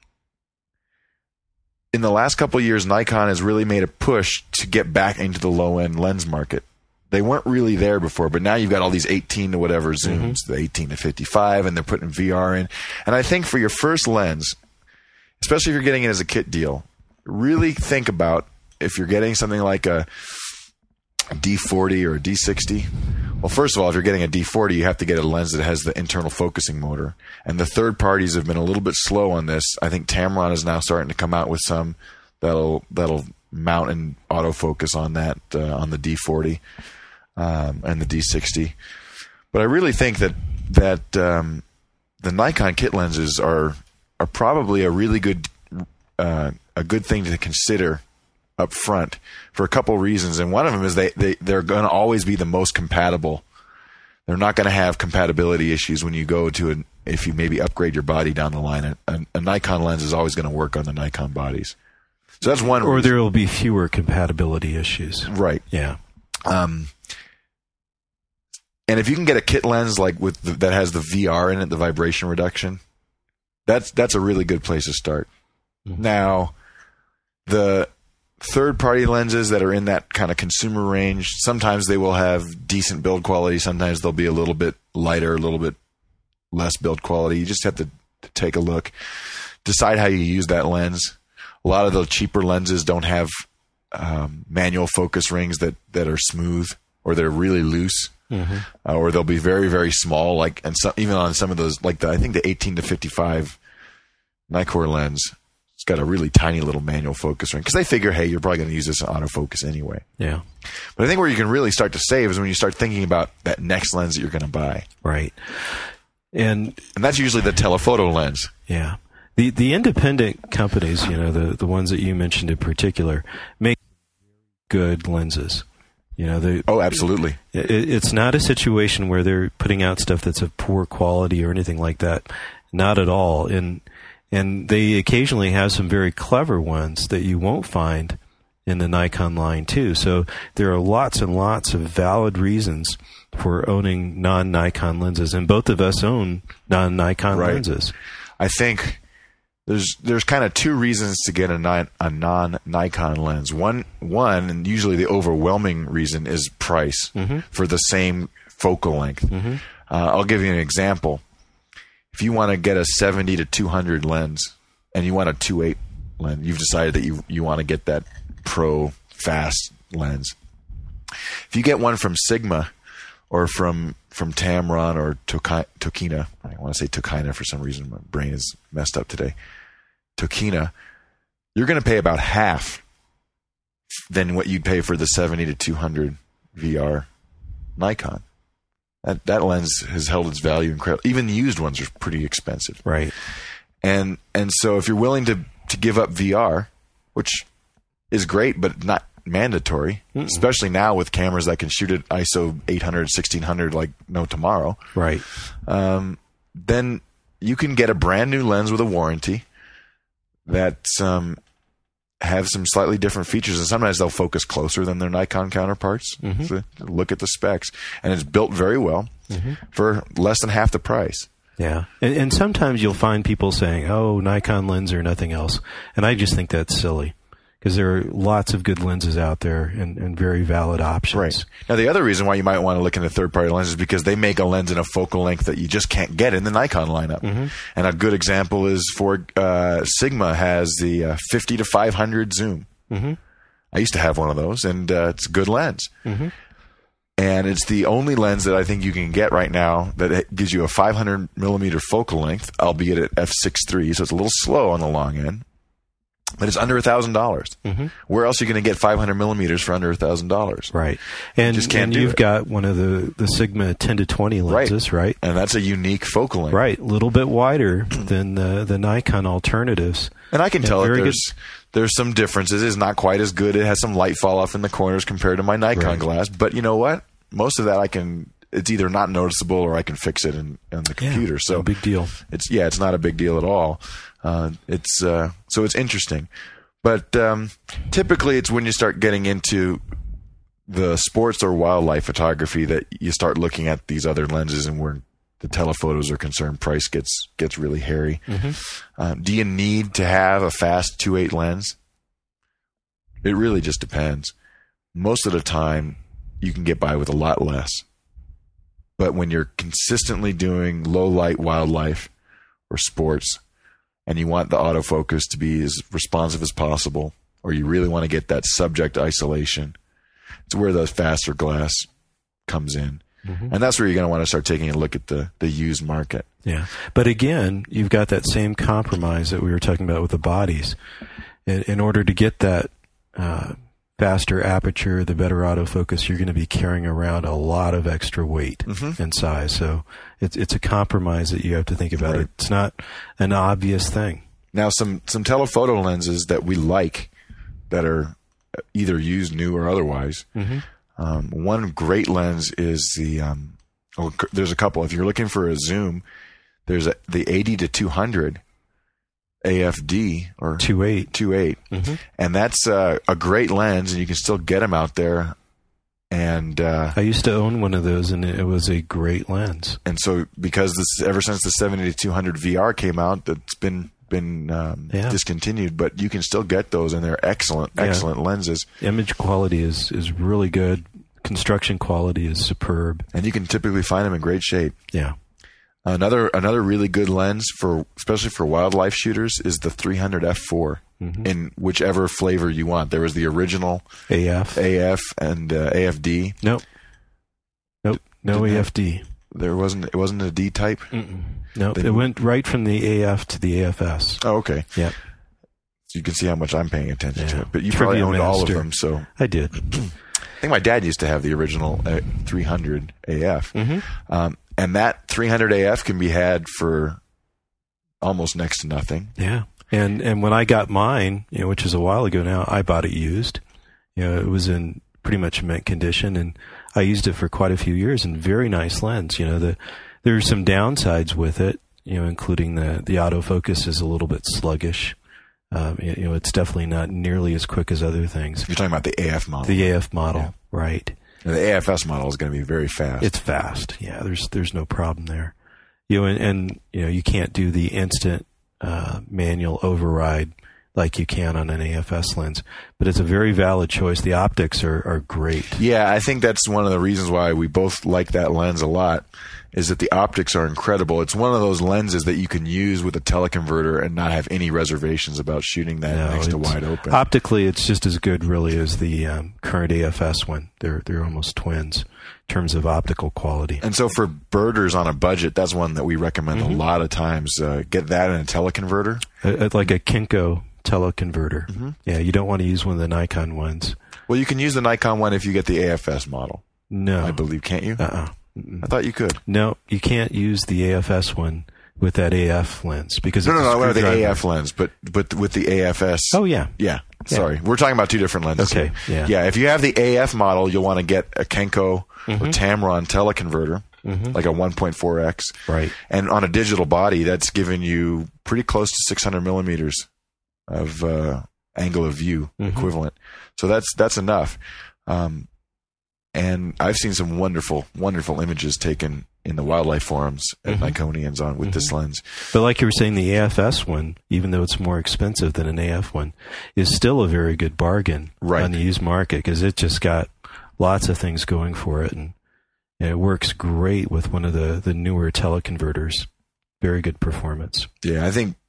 in the last couple of years, Nikon has really made a push to get back into the low end lens market. They weren't really there before, but now you've got all these 18 to whatever zooms, mm-hmm. the 18 to 55, and they're putting VR in. And I think for your first lens, especially if you're getting it as a kit deal, really think about if you're getting something like a D40 or a D60. Well, first of all, if you're getting a D40, you have to get a lens that has the internal focusing motor. And the third parties have been a little bit slow on this. I think Tamron is now starting to come out with some that'll mount and autofocus on that on the D40 and the D60. But I really think that the Nikon kit lenses are probably a really good thing to consider up front for a couple of reasons. And one of them is they're going to always be the most compatible. They're not going to have compatibility issues when you go to if you maybe upgrade your body down the line. A Nikon lens is always going to work on the Nikon bodies. So that's one reason. Or there will be fewer compatibility issues. Right. Yeah. And if you can get a kit lens like that has the VR in it, the vibration reduction, that's a really good place to start. Mm-hmm. Now, the third-party lenses that are in that kind of consumer range, sometimes they will have decent build quality. Sometimes they'll be a little bit lighter, a little bit less build quality. You just have to take a look. decide how you use that lens. A lot of the cheaper lenses don't have manual focus rings that are smooth, or they're really loose, or they'll be very, very small. Like, and even on some of those, like I think the 18 to 55 Nikkor lens, it's got a really tiny little manual focus ring, because they figure, hey, you're probably going to use this in autofocus anyway. Yeah. But I think where you can really start to save is when you start thinking about that next lens that you're going to buy. Right. And that's usually the telephoto lens. Yeah. The independent companies, the ones that you mentioned in particular, make good lenses. Oh, absolutely. It's not a situation where they're putting out stuff that's of poor quality or anything like that. Not at all. And they occasionally have some very clever ones that you won't find in the Nikon line too. So there are lots and lots of valid reasons for owning non-Nikon lenses, and both of us own non-Nikon lenses. I think there's kind of two reasons to get a non-Nikon lens. One, and usually the overwhelming reason, is price for the same focal length. I'll give you an example. If you want to get a 70 to 200 lens and you want a 2.8 lens, you've decided that you want to get that pro fast lens. If you get one from Sigma or from Tamron or Tokina, I want to say Tokina for some reason, my brain is messed up today. Tokina, you're going to pay about half than what you'd pay for the 70 to 200 VR Nikon. That lens has held its value incredibly. Even the used ones are pretty expensive. Right. And so if you're willing to give up VR, which is great, but not mandatory, especially now with cameras that can shoot at ISO 800, 1600 like no tomorrow. Right. Then you can get a brand new lens with a warranty that have some slightly different features, and sometimes they'll focus closer than their Nikon counterparts. So look at the specs, and it's built very well for less than half the price. Yeah, and sometimes you'll find people saying, "Oh, Nikon lens or nothing else," and I just think that's silly, because there are lots of good lenses out there and very valid options. Right. Now, the other reason why you might want to look into third-party lenses is because they make a lens in a focal length that you just can't get in the Nikon lineup. And a good example is for Sigma has the 50 to 500 zoom. I used to have one of those, and it's a good lens. And it's the only lens that I think you can get right now that gives you a 500 millimeter focal length, albeit at f6.3, so it's a little slow on the long end. But it's under $1,000. Where else are you going to get 500 millimeters for under $1,000? Right. And you just can't do you've it. got one of the Sigma 10 to 20 lenses, right? And that's a unique focal length. Right. A little bit wider than the Nikon alternatives. And I can tell there's some differences. It's not quite as good. It has some light fall off in the corners compared to my Nikon glass. But you know what? Most of that it's either not noticeable or I can fix it in the computer. So no big deal. It's not a big deal at all. So it's interesting, but typically it's when you start getting into the sports or wildlife photography that you start looking at these other lenses, and where the telephotos are concerned, price gets really hairy. Do you need to have a fast 2.8 lens? It really just depends. Most of the time, you can get by with a lot less. But when you're consistently doing low light wildlife or sports, and you want the autofocus to be as responsive as possible, or you really want to get that subject isolation, it's where the faster glass comes in. And that's where you're going to want to start taking a look at the used market. Yeah. But again, you've got that same compromise that we were talking about with the bodies. In order to get that faster aperture, the better autofocus, you're going to be carrying around a lot of extra weight and size. So it's a compromise that you have to think about. Right. It's not an obvious thing. Now, some telephoto lenses that we like that are either used new or otherwise. One great lens is there's a couple. If you're looking for a zoom, there's the 80 to 200 AFD or 2.8, and that's a great lens, and you can still get them out there. And I used to own one of those, and it was a great lens. And so, because ever since the 70 to 200 VR came out, that's been discontinued, but you can still get those, and they're excellent lenses. Image quality is really good. Construction quality is superb, and you can typically find them in great shape. Yeah. Another really good lens especially for wildlife shooters is the 300 f4 in whichever flavor you want. There was the original AF, and AFD. Nope, no AFD. There wasn't. It wasn't a D type. No, it went right from the AF to the AFS. Oh, okay. Yep. So you can see how much I'm paying attention to it. But you probably owned all of them. So I did. I think my dad used to have the original 300 AF. And that 300 AF can be had for almost next to nothing. Yeah. And when I got mine, which is a while ago now, I bought it used. It was in pretty much mint condition, and I used it for quite a few years, and very nice lens. There are some downsides with it, including the autofocus is a little bit sluggish. It's definitely not nearly as quick as other things. You're talking about the AF model. The AF model, right. And the AFS model is going to be very fast. It's fast. Yeah, there's no problem there. And you can't do the instant manual override like you can on an AFS lens, but it's a very valid choice. The optics are great. Yeah, I think that's one of the reasons why we both like that lens a lot, is that the optics are incredible. It's one of those lenses that you can use with a teleconverter and not have any reservations about shooting that next to wide open. Optically, it's just as good, really, as the current AFS one. They're almost twins in terms of optical quality. And so for birders on a budget, that's one that we recommend a lot of times. Get that in a teleconverter. Like a Kinko teleconverter. Yeah, you don't want to use one of the Nikon ones. Well, you can use the Nikon one if you get the AFS model. No. I believe, can't you? I thought you could. No, you can't use the AFS one with that AF lens because no, the AF lens, but with the AFS. Oh yeah. Sorry, we're talking about two different lenses. Okay. Here. Yeah. If you have the AF model, you'll want to get a Kenko or Tamron teleconverter, like a 1.4x. Right. And on a digital body, that's giving you pretty close to 600 millimeters of angle of view equivalent. So that's enough. And I've seen some wonderful, wonderful images taken in the wildlife forums at Nikonians with this lens. But like you were saying, the AFS one, even though it's more expensive than an AF one, is still a very good bargain on the used market because it just got lots of things going for it, and it works great with one of the newer teleconverters. Very good performance. Yeah, I think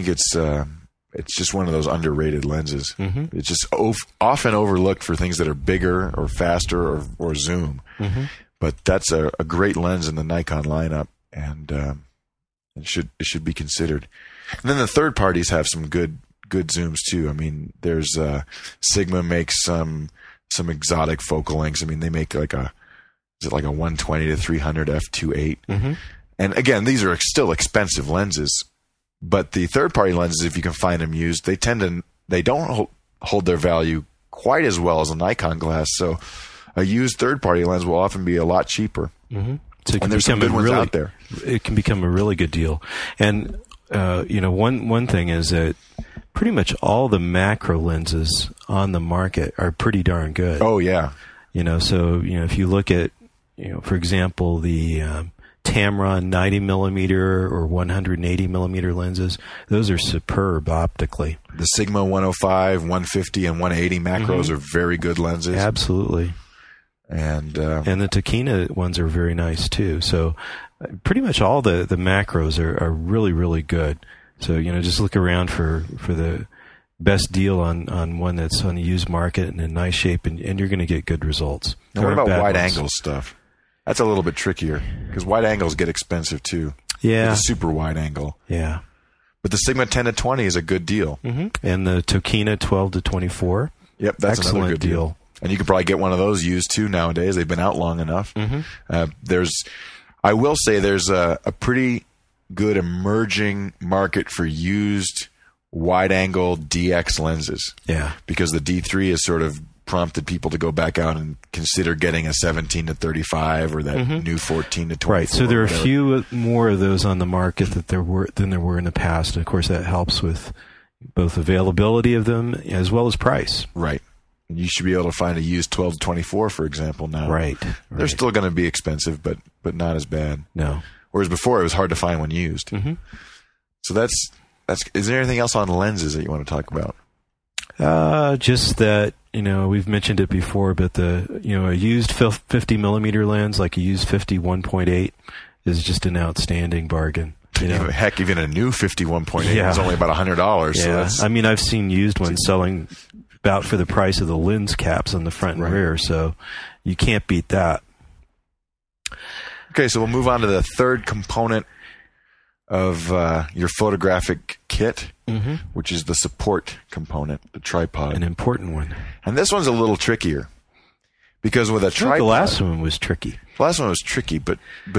it's just one of those underrated lenses. It's just often overlooked for things that are bigger or faster or zoom. But that's a great lens in the Nikon lineup, and it should be considered. And then the third parties have some good zooms too. I mean, there's Sigma makes some exotic focal lengths. I mean, they make like a 120 to 300 f2.8. And again, these are still expensive lenses. But the third-party lenses, if you can find them used, they don't hold their value quite as well as a Nikon glass. So a used third-party lens will often be a lot cheaper. So and there's some good ones out there. It can become a really good deal. And one thing is that pretty much all the macro lenses on the market are pretty darn good. Oh yeah. So if you look at for example the Tamron 90 millimeter or 180 millimeter lenses, those are superb optically. The Sigma 105, 150, and 180 macros are very good lenses. Absolutely. And the Tokina ones are very nice too. So pretty much all the macros are really, really good. So, just look around for the best deal on one that's on the used market and in nice shape, and you're going to get good results. Now, what about wide angle stuff? That's a little bit trickier because wide angles get expensive too. Yeah. With a super wide angle. Yeah. But the Sigma 10 to 20 is a good deal. And the Tokina 12 to 24. Yep, that's another good deal. And you could probably get one of those used too nowadays. They've been out long enough. I will say there's a pretty good emerging market for used wide angle DX lenses. Yeah. Because the D3 has sort of prompted people to go back out and consider getting a 17 to 35 or that new 14 to 24. Right. So there are a few more of those on the market than there were in the past. And of course, that helps with both availability of them as well as price. Right. You should be able to find a used 12 to 24, for example, now. Right. They're still going to be expensive, but not as bad. No. Whereas before, it was hard to find one used. So that's. Is there anything else on lenses that you want to talk about? Just that, we've mentioned it before, but a used 50 millimeter lens, like a used 50 1.8, is just an outstanding bargain. Heck, even a new 51.8 is only about $100. Yeah. So I mean, I've seen used ones selling about for the price of the lens caps on the front and rear, so you can't beat that. Okay, so we'll move on to the third component of your photographic kit, which is the support component, the tripod. An important one. And this one's a little trickier because with a tripod, the last one was tricky. The last one was tricky, but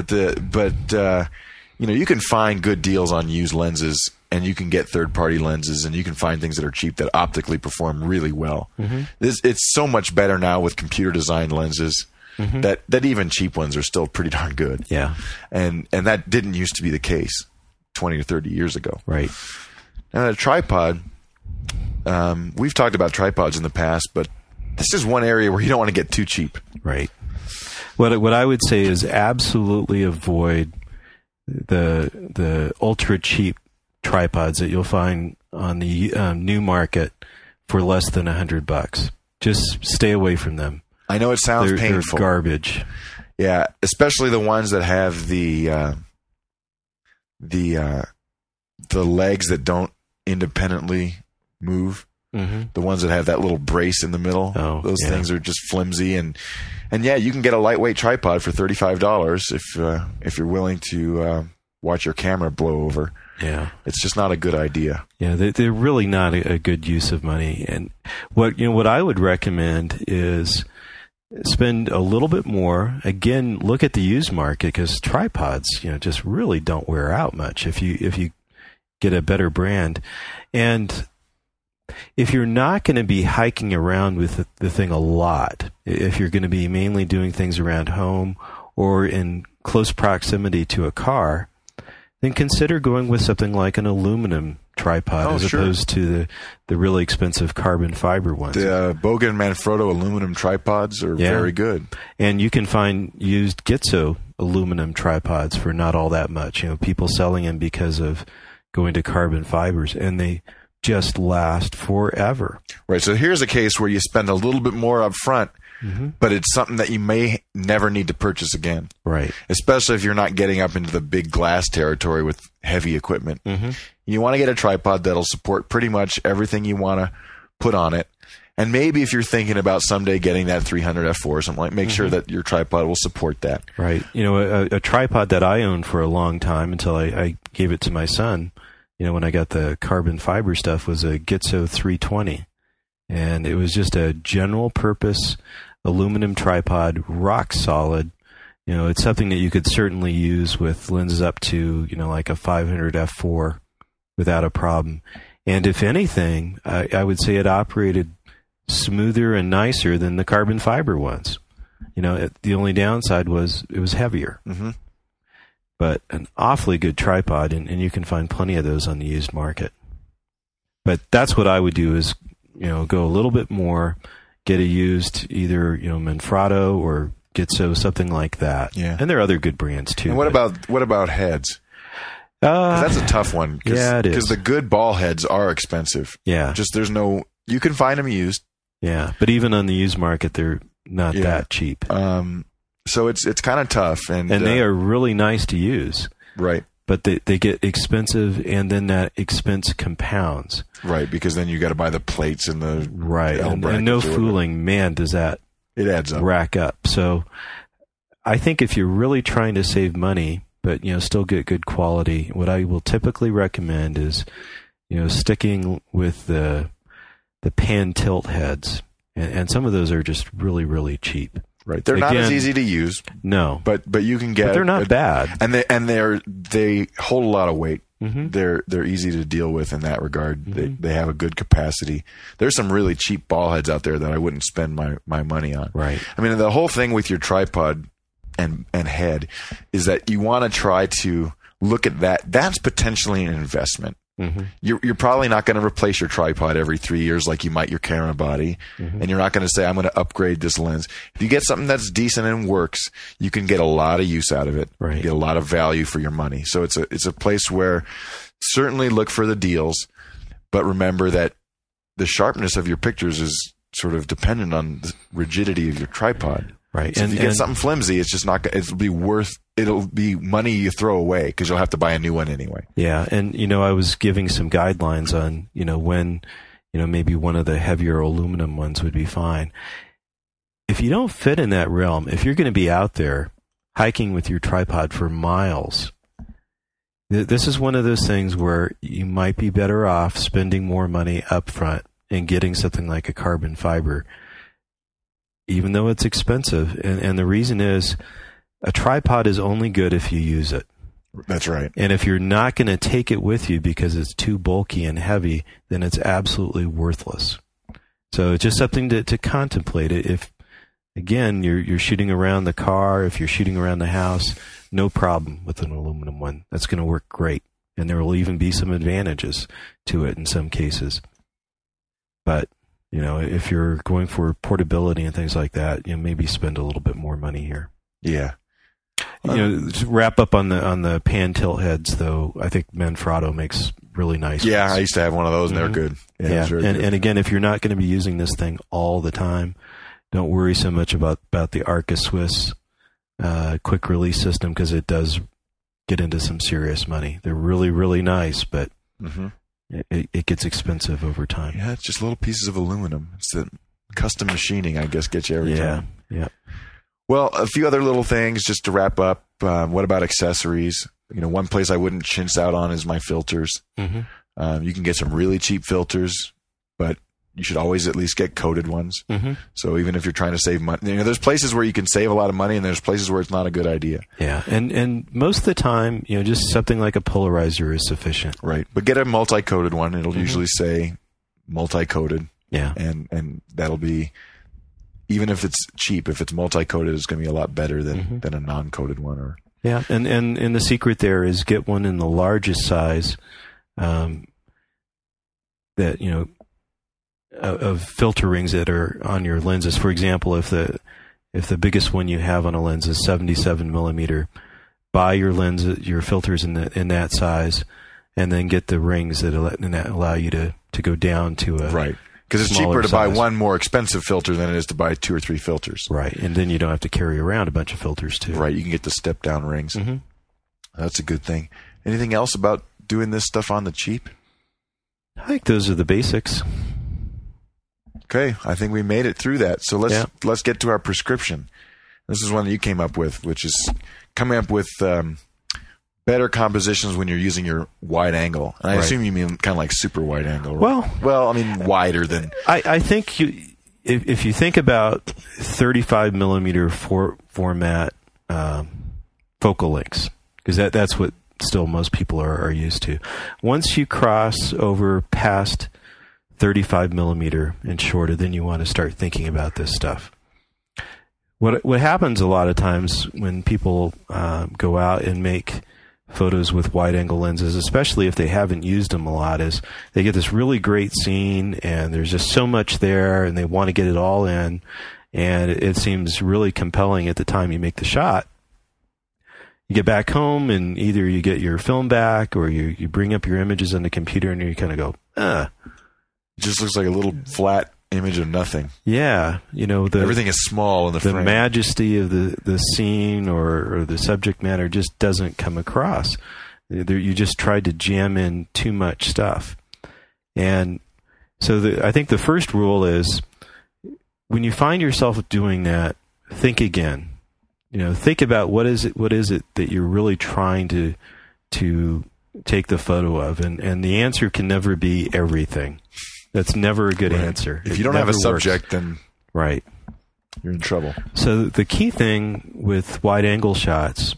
you can find good deals on used lenses, and you can get third-party lenses, and you can find things that are cheap that optically perform really well. It's so much better now with computer-designed lenses that even cheap ones are still pretty darn good. Yeah, and that didn't used to be the case 20 or 30 years ago. Right. Now, a tripod, we've talked about tripods in the past, but this is one area where you don't want to get too cheap. Right. What I would say is absolutely avoid the ultra cheap tripods that you'll find on the new market for less than $100. Just stay away from them. I know it sounds painful. They're garbage. Yeah, especially the ones that have the legs that don't independently move. The ones that have that little brace in the middle. Those things are just flimsy, and you can get a lightweight tripod for $35 if you're willing to watch your camera blow over. Yeah, it's just not a good idea. Yeah, they're really not a good use of money. And what I would recommend is spend a little bit more. Again, look at the used market, because tripods, just really don't wear out much if you get a better brand. And if you're not going to be hiking around with the thing a lot, if you're going to be mainly doing things around home or in close proximity to a car, then consider going with something like an aluminum tripod opposed to the really expensive carbon fiber ones. The Bogen Manfrotto aluminum tripods are very good. And you can find used Gitzo aluminum tripods for not all that much. People selling them because of going to carbon fibers, and they just last forever. Right. So here's a case where you spend a little bit more up front, but it's something that you may never need to purchase again. Right. Especially if you're not getting up into the big glass territory with heavy equipment. You want to get a tripod that'll support pretty much everything you want to put on it. And maybe if you're thinking about someday getting that 300 f4 or something, make sure that your tripod will support that. Right. A tripod that I owned for a long time until I gave it to my son, when I got the carbon fiber stuff, was a Gitzo 320. And it was just a general purpose aluminum tripod, rock solid. It's something that you could certainly use with lenses up to, like a 500 f4 without a problem. And if anything, I would say it operated smoother and nicer than the carbon fiber ones. The only downside was it was heavier. But an awfully good tripod, and you can find plenty of those on the used market. But that's what I would do is, go a little bit more, get a used either, Manfrotto or Gitzo, something like that. Yeah. And there are other good brands too. And what about heads? 'Cause that's a tough one. Yeah, it is. Because the good ball heads are expensive. Yeah. You can find them used. Yeah. But even on the used market, they're not that cheap. So it's kind of tough. And they are really nice to use. Right. But they get expensive, and then that expense compounds. Right, because then you got to buy the plates and the and no fooling, man, does that it adds up, rack up. So I think if you're really trying to save money, but still get good quality, what I will typically recommend is sticking with the pan tilt heads, and some of those are just really, really cheap. Right, they're not as easy to use. No, but you can get. But they're not bad, and they hold a lot of weight. They're easy to deal with in that regard. They have a good capacity. There's some really cheap ball heads out there that I wouldn't spend my money on. Right. I mean, the whole thing with your tripod and head is that you want to try to look at that. That's potentially an investment. You're probably not going to replace your tripod every 3 years like you might your camera body, and you're not going to say, I'm going to upgrade this lens. If you get something that's decent and works, you can get a lot of use out of it. Right. You get a lot of value for your money. So it's a place where certainly look for the deals, but remember that the sharpness of your pictures is sort of dependent on the rigidity of your tripod. Right. So if you get something flimsy, it's just not. It'll be worth it'll be money you throw away because you'll have to buy a new one anyway. Yeah, and I was giving some guidelines on when maybe one of the heavier aluminum ones would be fine. If you don't fit in that realm, if you're going to be out there hiking with your tripod for miles, this is one of those things where you might be better off spending more money up front and getting something like a carbon fiber, even though it's expensive. And the reason is, a tripod is only good if you use it. That's right. And if you're not going to take it with you because it's too bulky and heavy, then it's absolutely worthless. So it's just something to contemplate. If, again, you're shooting around the car, if you're shooting around the house, no problem with an aluminum one. That's going to work great. And there will even be some advantages to it in some cases. But, if you're going for portability and things like that, maybe spend a little bit more money here. Yeah. To wrap up on the pan tilt heads, though, I think Manfrotto makes really nice ones. I used to have one of those, and they're good. Yeah. And again, if you're not going to be using this thing all the time, don't worry so much about the Arca Swiss quick release system, because it does get into some serious money. They're really, really nice, but it gets expensive over time. Yeah, it's just little pieces of aluminum. It's the custom machining, I guess, gets you every time. Yeah. Well, a few other little things just to wrap up. What about accessories? One place I wouldn't chintz out on is my filters. Mm-hmm. You can get some really cheap filters, but you should always at least get coated ones. Mm-hmm. So even if you're trying to save money, there's places where you can save a lot of money, and there's places where it's not a good idea. Yeah, and most of the time, just something like a polarizer is sufficient. Right, but get a multi-coated one. It'll usually say multi-coated. Yeah, and that'll be, even if it's cheap, if it's multi-coated, it's going to be a lot better than a non-coated one. Yeah, and the secret there is get one in the largest size, that of filter rings that are on your lenses. For example, if the biggest one you have on a lens is 77 millimeter, buy your filters in that size, and then get the rings that allow you to go down to a right. Because it's cheaper to buy one more expensive filter than it is to buy 2 or 3 filters. Right, and then you don't have to carry around a bunch of filters too. Right, you can get the step-down rings. Mm-hmm. That's a good thing. Anything else about doing this stuff on the cheap? I think those are the basics. Okay, I think we made it through that. So let's get to our prescription. This is one that you came up with, which is coming up with better compositions when you're using your wide angle. And I assume you mean kind of like super wide angle. Right? Well, I mean wider than. I think if you think about 35 millimeter format focal lengths, because that's what still most people are used to. Once you cross over past 35 millimeter and shorter, then you want to start thinking about this stuff. What happens a lot of times when people go out and make photos with wide-angle lenses, especially if they haven't used them a lot, is they get this really great scene, and there's just so much there, and they want to get it all in, and it seems really compelling at the time you make the shot. You get back home, and either you get your film back, or you bring up your images on the computer, and you kind of go, It just looks like a little flat image of nothing. Yeah, everything is small in the frame. The majesty of the scene or the subject matter just doesn't come across. You just tried to jam in too much stuff. And so I think the first rule is, when you find yourself doing that, think again. Think about what is it that you're really trying to take the photo of, and the answer can never be everything. That's never a good answer. If you don't have a subject, then you're in trouble. So the key thing with wide-angle shots,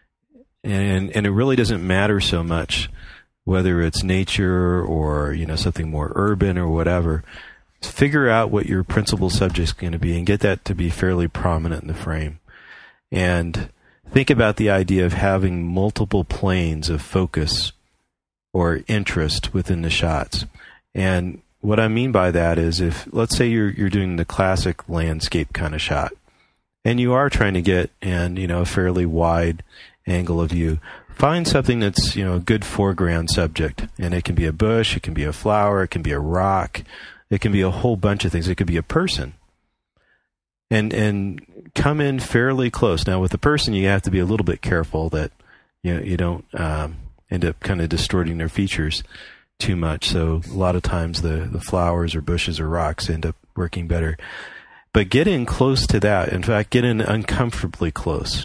and it really doesn't matter so much whether it's nature or something more urban or whatever, is figure out what your principal subject's going to be and get that to be fairly prominent in the frame. And think about the idea of having multiple planes of focus or interest within the shots. And what I mean by that is, if let's say you're doing the classic landscape kind of shot, and you are trying to get in a fairly wide angle of view, find something that's a good foreground subject, and it can be a bush, it can be a flower, it can be a rock, it can be a whole bunch of things. It could be a person, and come in fairly close. Now, with the person, you have to be a little bit careful that you don't end up kind of distorting their features too much. So a lot of times the flowers or bushes or rocks end up working better. But get in close to that. In fact, get in uncomfortably close.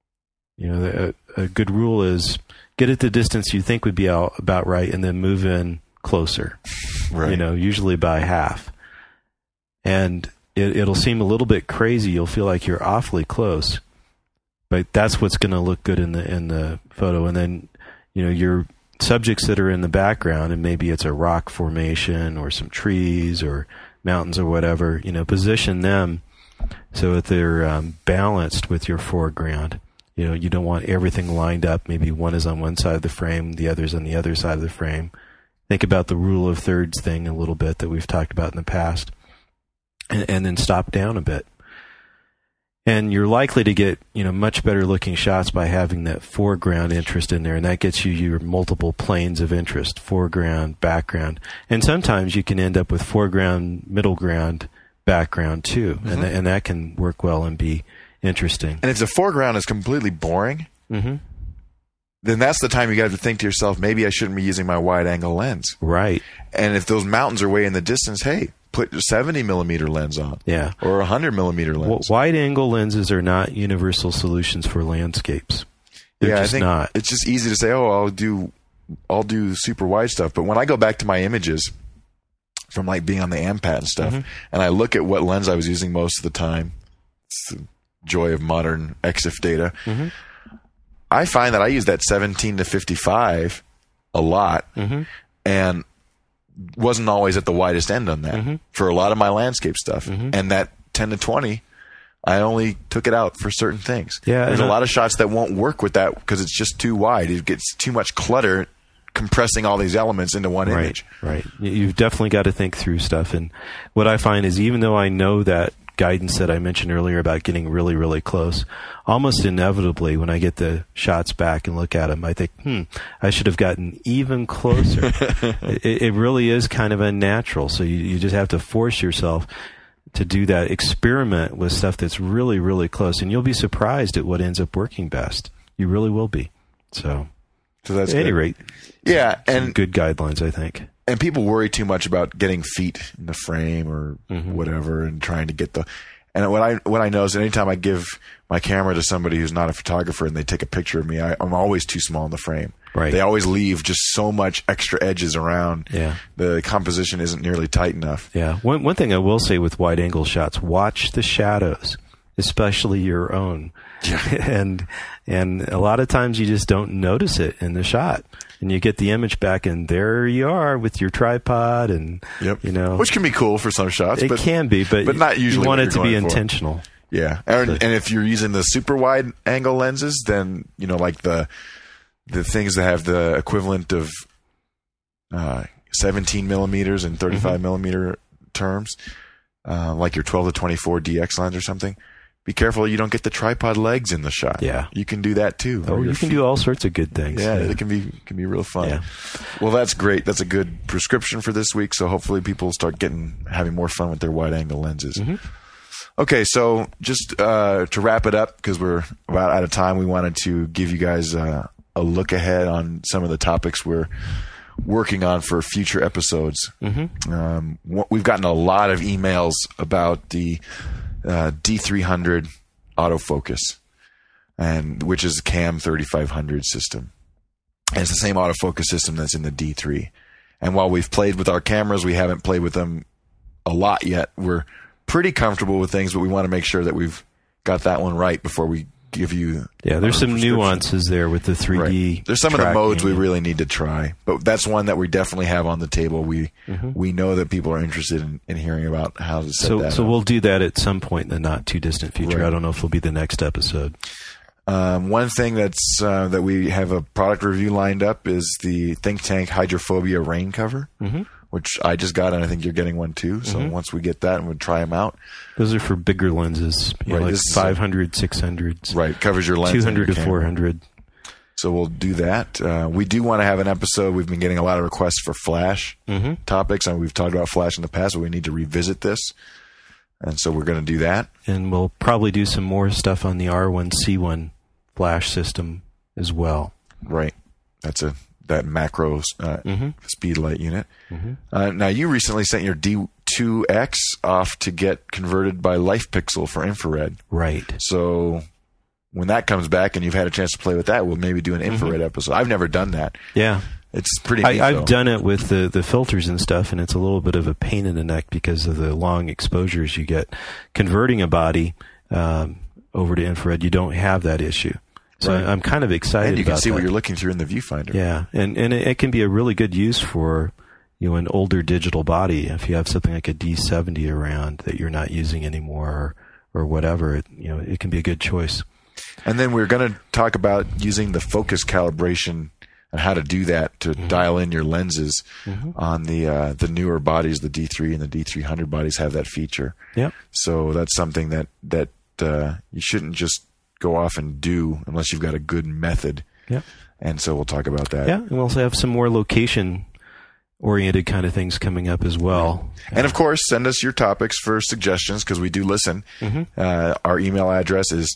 A good rule is get at the distance you think would be about right, and then move in closer. Right. Usually by half. And it'll seem a little bit crazy. You'll feel like you're awfully close, but that's what's going to look good in the photo. And then, your subjects that are in the background, and maybe it's a rock formation or some trees or mountains or whatever, position them so that they're balanced with your foreground. You don't want everything lined up. Maybe one is on one side of the frame, the other's on the other side of the frame. Think about the rule of thirds thing a little bit that we've talked about in the past. And then stop down a bit. And you're likely to get, much better looking shots by having that foreground interest in there. And that gets you your multiple planes of interest, foreground, background. And sometimes you can end up with foreground, middle ground, background too. Mm-hmm. And that can work well and be interesting. And if the foreground is completely boring, then that's the time you got to think to yourself, maybe I shouldn't be using my wide angle lens. Right. And if those mountains are way in the distance, hey, put a 70 millimeter lens on. Yeah. Or a 100 millimeter lens. Wide angle lenses are not universal solutions for landscapes. They're just not. It's just easy to say, I'll do super wide stuff. But when I go back to my images from like being on the AMPAT and stuff, and I look at what lens I was using most of the time, it's the joy of modern EXIF data. I find that I use that 17 to 55 a lot, and wasn't always at the widest end on that for a lot of my landscape stuff. And that 10 to 20, I only took it out for certain things. Yeah, there's a lot of shots that won't work with that because it's just too wide. It gets too much clutter compressing all these elements into one image. Right. You've definitely got to think through stuff. And what I find is, even though I know that guidance that I mentioned earlier about getting really, really close, almost inevitably when I get the shots back and look at them, I think, I should have gotten even closer. It really is kind of unnatural. So you just have to force yourself to do that. Experiment with stuff that's really, really close, and you'll be surprised at what ends up working best. You really will be. So that's at any rate, and good guidelines, I think. And people worry too much about getting feet in the frame or whatever, and trying to get and what I know is anytime I give my camera to somebody who's not a photographer and they take a picture of me, I'm always too small in the frame. Right. They always leave just so much extra edges around. Yeah. The composition isn't nearly tight enough. Yeah. One thing I will say with wide angle shots, watch the shadows, especially your own. Yeah. And a lot of times you just don't notice it in the shot. And you get the image back, and there you are with your tripod, and which can be cool for some shots. It can be, but not usually. You want it to be intentional. Yeah, and if you're using the super wide angle lenses, then like the things that have the equivalent of 17 millimeters and 35 millimeter terms, like your 12 to 24 DX lens or something. Be careful you don't get the tripod legs in the shot. Yeah. You can do that too. Oh, you can do all sorts of good things. Yeah, it can be real fun. Yeah. Well, that's great. That's a good prescription for this week. So hopefully people start having more fun with their wide angle lenses. Okay, so just to wrap it up, because we're about out of time, we wanted to give you guys a look ahead on some of the topics we're working on for future episodes. We've gotten a lot of emails about the D300 autofocus, which is a CAM 3500 system. And it's the same autofocus system that's in the D3. And while we've played with our cameras, we haven't played with them a lot yet. We're pretty comfortable with things, but we want to make sure that we've got that one right before we give you. Yeah, there's some nuances there with the 3D. Right. There's some of the modes we really need to try, but that's one that we definitely have on the table. We know that people are interested in hearing about how to set that up. So we'll do that at some point in the not too distant future. Right. I don't know if it'll be the next episode. One thing that we have a product review lined up is the Think Tank Hydrophobia rain cover, which I just got, and I think you're getting one too. So once we get that, and we'll try them out. Those are for bigger lenses, like 500, 600s. Right, covers your lens. 200 to 400. So we'll do that. We do want to have an episode. We've been getting a lot of requests for flash topics, and we've talked about flash in the past, but we need to revisit this. And so we're going to do that. And we'll probably do some more stuff on the R1C1 flash system as well. Right. That's that macro speed light unit. Mm-hmm. Now, you recently sent your D2X off to get converted by LifePixel for infrared. Right. So when that comes back and you've had a chance to play with that, we'll maybe do an infrared episode. I've never done that. Yeah. It's pretty neat, I've done it with the filters and stuff, and it's a little bit of a pain in the neck because of the long exposures you get. Converting a body over to infrared, you don't have that issue. So right. I'm kind of excited about that. And you can see what you're looking through in the viewfinder. Yeah, and it can be a really good use for an older digital body. If you have something like a D70 around that you're not using anymore or whatever, it can be a good choice. And then we're going to talk about using the focus calibration and how to do that to dial in your lenses on the newer bodies. The D3 and the D300 bodies have that feature. Yep. So that's something that you shouldn't just go off and do unless you've got a good method. Yep. And so we'll talk about that. Yeah, and we'll also have some more location-oriented kind of things coming up as well. And of course, send us your topics for suggestions because we do listen. Our email address is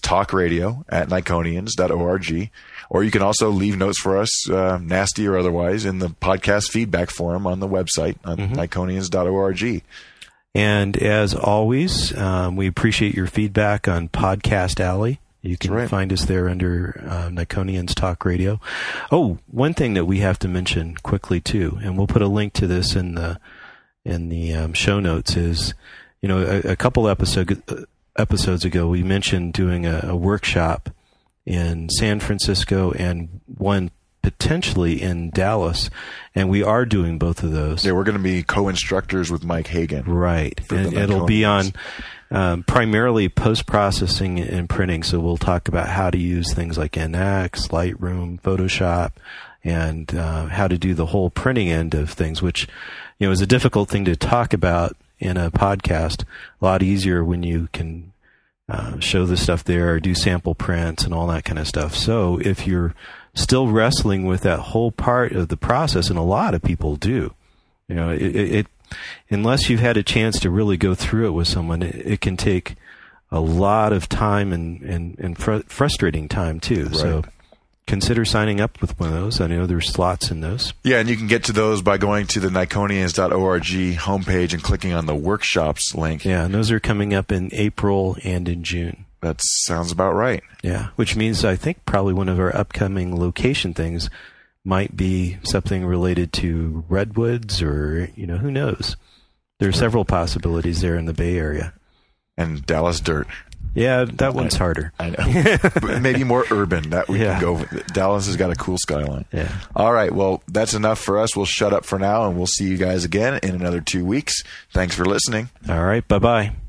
talkradio@Nikonians.org. Or you can also leave notes for us, nasty or otherwise, in the podcast feedback forum on the website on Nikonians.org. And as always, we appreciate your feedback on Podcast Alley. You can find us there under Nikonians Talk Radio. Oh, one thing that we have to mention quickly too, and we'll put a link to this in the show notes, is a couple episodes ago we mentioned doing a workshop in San Francisco and one potentially in Dallas, and we are doing both of those. Yeah, we're going to be co-instructors with Mike Hagan. Right, and it'll be on primarily post-processing and printing, so we'll talk about how to use things like NX, Lightroom, Photoshop, and how to do the whole printing end of things, which is a difficult thing to talk about in a podcast. A lot easier when you can show the stuff there, do sample prints and all that kind of stuff. So if you're still wrestling with that whole part of the process, and a lot of people do, it unless you've had a chance to really go through it with someone, it can take a lot of time and frustrating time too. Right. So consider signing up with one of those. I know there's slots in those. Yeah, and you can get to those by going to the Nikonians.org homepage and clicking on the workshops link. Yeah, and those are coming up in April and in June. That sounds about right. Yeah, which means I think probably one of our upcoming location things might be something related to redwoods or, who knows. There are several possibilities there in the Bay Area. And Dallas dirt. Yeah, that one's harder. I know. But maybe more urban. That we can go with. Dallas has got a cool skyline. Yeah. All right. Well, that's enough for us. We'll shut up for now, and we'll see you guys again in another 2 weeks. Thanks for listening. All right. Bye-bye.